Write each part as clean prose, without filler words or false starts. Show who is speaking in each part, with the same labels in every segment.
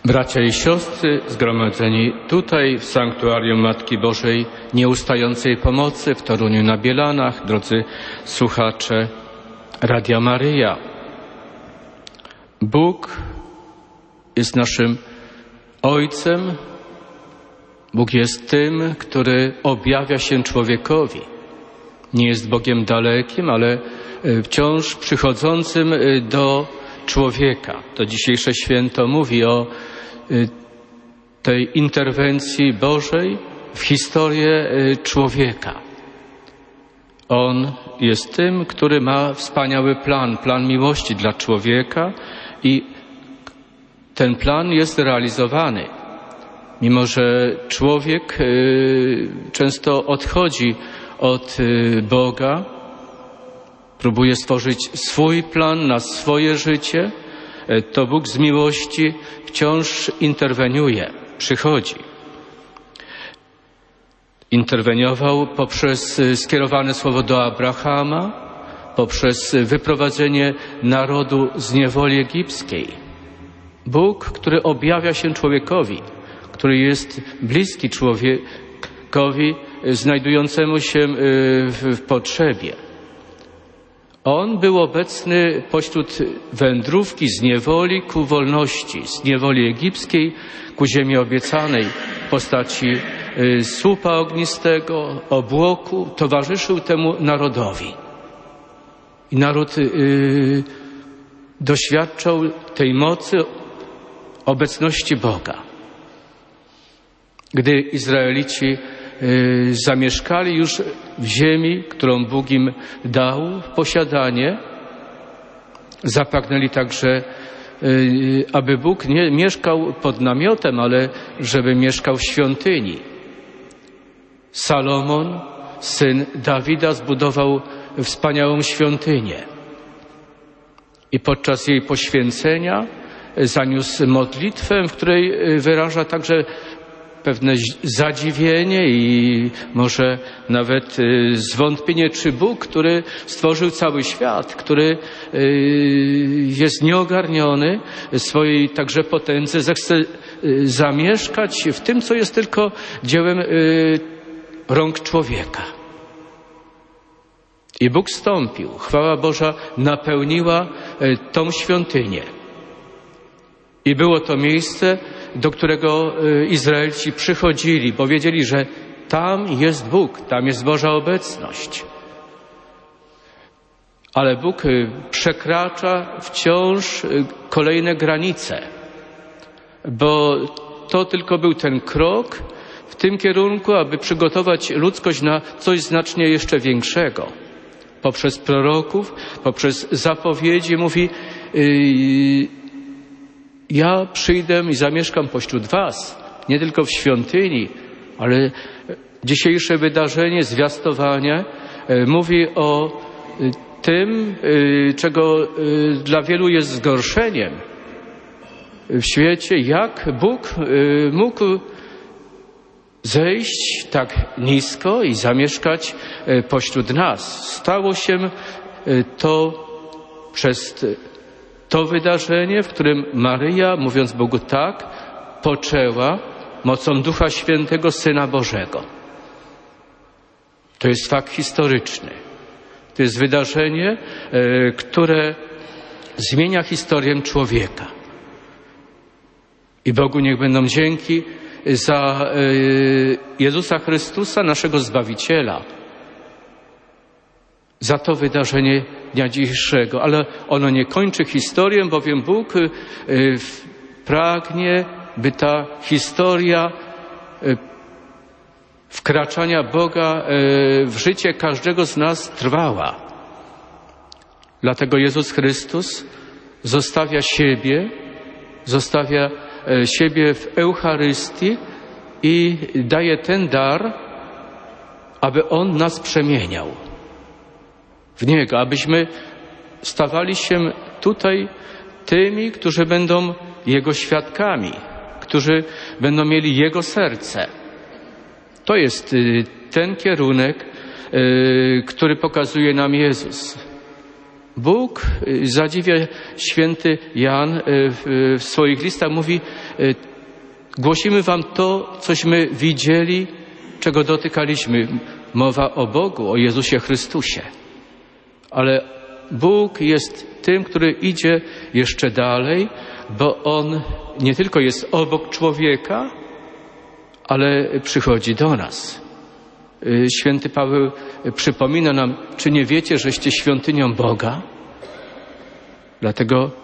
Speaker 1: Bracia i siostry zgromadzeni tutaj w Sanktuarium Matki Bożej Nieustającej Pomocy w Toruniu na Bielanach, drodzy słuchacze Radia Maryja. Bóg jest naszym Ojcem. Bóg jest tym, który objawia się człowiekowi. Nie jest Bogiem dalekim, ale wciąż przychodzącym do człowieka. To dzisiejsze święto mówi o tej interwencji Bożej w historię człowieka. On jest tym, który ma wspaniały plan miłości dla człowieka i ten plan jest realizowany. Mimo że człowiek często odchodzi od Boga, próbuje stworzyć swój plan na swoje życie, to Bóg z miłości wciąż interweniuje, przychodzi. Interweniował poprzez skierowane słowo do Abrahama, poprzez wyprowadzenie narodu z niewoli egipskiej. Bóg, który objawia się człowiekowi, który jest bliski człowiekowi znajdującemu się w potrzebie. On był obecny pośród wędrówki z niewoli ku wolności, z niewoli egipskiej ku ziemi obiecanej w postaci słupa ognistego, obłoku, towarzyszył temu narodowi. I naród doświadczał tej mocy obecności Boga. Gdy Izraelici zamieszkali już w ziemi, którą Bóg im dał w posiadanie, zapragnęli także, aby Bóg nie mieszkał pod namiotem, ale żeby mieszkał w świątyni. Salomon, syn Dawida, zbudował wspaniałą świątynię i podczas jej poświęcenia zaniósł modlitwę, w której wyraża także pewne zadziwienie i może nawet zwątpienie, czy Bóg, który stworzył cały świat, który jest nieogarniony swojej także potędze, zechce zamieszkać w tym, co jest tylko dziełem rąk człowieka. I Bóg wstąpił. Chwała Boża napełniła tą świątynię. I było to miejsce, do którego Izraelci przychodzili, bo wiedzieli, że tam jest Bóg, tam jest Boża obecność. Ale Bóg przekracza wciąż kolejne granice, bo to tylko był ten krok w tym kierunku, aby przygotować ludzkość na coś znacznie jeszcze większego. Poprzez proroków, poprzez zapowiedzi mówi: ja przyjdę i zamieszkam pośród was, nie tylko w świątyni, ale dzisiejsze wydarzenie, zwiastowanie mówi o tym, czego dla wielu jest zgorszeniem w świecie, jak Bóg mógł zejść tak nisko i zamieszkać pośród nas. Stało się to przez to wydarzenie, w którym Maryja, mówiąc Bogu tak, poczęła mocą Ducha Świętego Syna Bożego. To jest fakt historyczny. To jest wydarzenie, które zmienia historię człowieka. I Bogu niech będą dzięki za Jezusa Chrystusa, naszego Zbawiciela, za to wydarzenie dnia dzisiejszego. Ale ono nie kończy historię, bowiem Bóg pragnie, by ta historia wkraczania Boga w życie każdego z nas trwała. Dlatego Jezus Chrystus zostawia siebie w Eucharystii i daje ten dar, aby On nas przemieniał w Niego, abyśmy stawali się tutaj tymi, którzy będą Jego świadkami, którzy będą mieli Jego serce. To jest ten kierunek, który pokazuje nam Jezus. Bóg, zadziwia święty Jan w swoich listach, mówi: głosimy wam to, cośmy widzieli, czego dotykaliśmy. Mowa o Bogu, o Jezusie Chrystusie. Ale Bóg jest tym, który idzie jeszcze dalej, bo On nie tylko jest obok człowieka, ale przychodzi do nas. Święty Paweł przypomina nam: czy nie wiecie, żeście świątynią Boga? Dlatego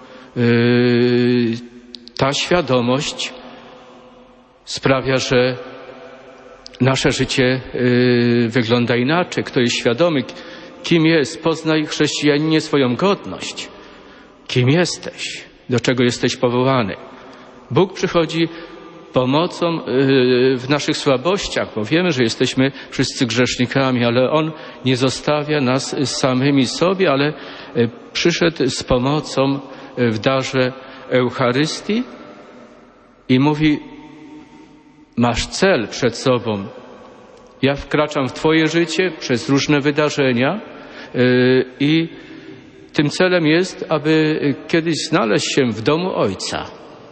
Speaker 1: ta świadomość sprawia, że nasze życie wygląda inaczej. Kto jest świadomy, kim jest, poznaj, chrześcijaninie, swoją godność. Kim jesteś? Do czego jesteś powołany? Bóg przychodzi pomocą w naszych słabościach, bo wiemy, że jesteśmy wszyscy grzesznikami, ale On nie zostawia nas samymi sobie, ale przyszedł z pomocą w darze Eucharystii i mówi: masz cel przed sobą. Ja wkraczam w Twoje życie przez różne wydarzenia i tym celem jest, aby kiedyś znaleźć się w domu Ojca.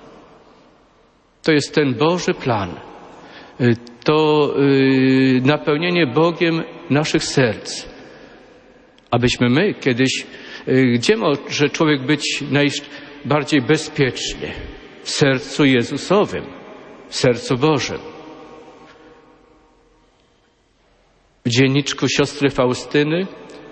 Speaker 1: To jest ten Boży plan. To napełnienie Bogiem naszych serc. Abyśmy my kiedyś, gdzie może człowiek być najbardziej bezpieczny? W sercu Jezusowym, w sercu Bożym. W dzienniczku siostry Faustyny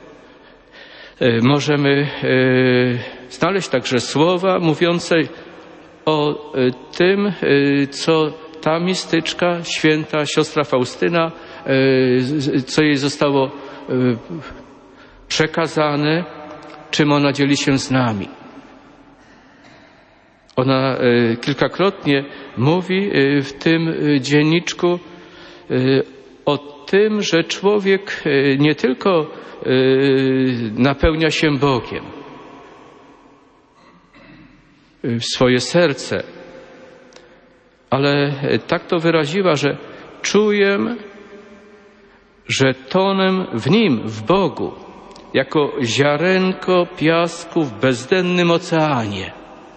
Speaker 1: możemy znaleźć także słowa mówiące o tym, co ta mistyczka, święta siostra Faustyna, co jej zostało przekazane, czym ona dzieli się z nami. Ona kilkakrotnie mówi w tym dzienniczku o tym, że człowiek nie tylko napełnia się Bogiem w swoje serce, ale tak to wyraziła, że czuję, że tonę w Nim, w Bogu, jako ziarenko piasku w bezdennym oceanie.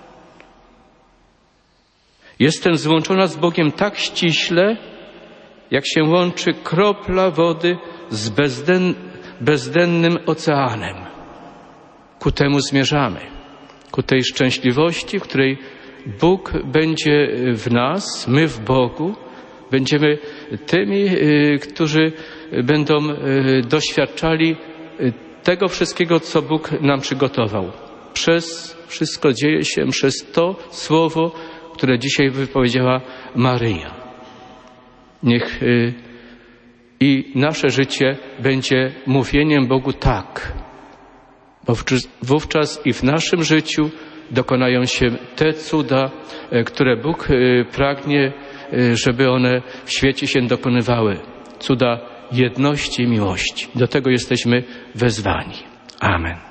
Speaker 1: Jestem złączona z Bogiem tak ściśle, jak się łączy kropla wody z bezdennym oceanem. Ku temu zmierzamy, ku tej szczęśliwości, w której Bóg będzie w nas, my w Bogu. Będziemy tymi, którzy będą doświadczali tego wszystkiego, co Bóg nam przygotował. Wszystko dzieje się przez to słowo, które dzisiaj wypowiedziała Maryja. Niech i nasze życie będzie mówieniem Bogu tak, bo wówczas i w naszym życiu dokonają się te cuda, które Bóg pragnie, żeby one w świecie się dokonywały. Cuda jedności i miłości. Do tego jesteśmy wezwani. Amen.